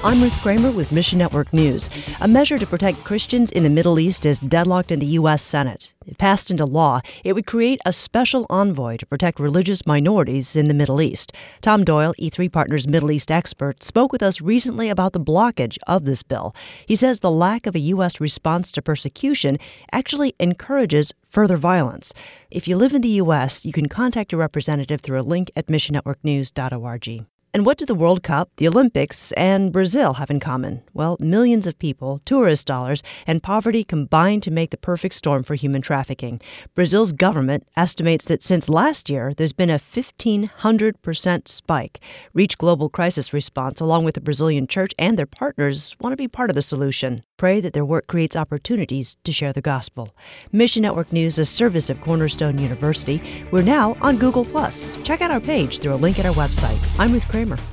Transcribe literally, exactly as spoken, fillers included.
I'm Ruth Kramer with Mission Network News. A measure to protect Christians in the Middle East is deadlocked in the U S. Senate. If passed into law, it would create a special envoy to protect religious minorities in the Middle East. Tom Doyle, E three Partners Middle East expert, spoke with us recently about the blockage of this bill. He says the lack of a U S response to persecution actually encourages further violence. If you live in the U S, you can contact your representative through a link at mission network news dot org. And what do the World Cup, the Olympics, and Brazil have in common? Well, millions of people, tourist dollars, and poverty combine to make the perfect storm for human trafficking. Brazil's government estimates that since last year, there's been a fifteen hundred percent spike. Reach Global Crisis Response, along with the Brazilian church and their partners, want to be part of the solution. Pray that their work creates opportunities to share the gospel. Mission Network News, a service of Cornerstone University. We're now on Google Plus. Check out our page through a link at our website. I'm Ruth Kramer.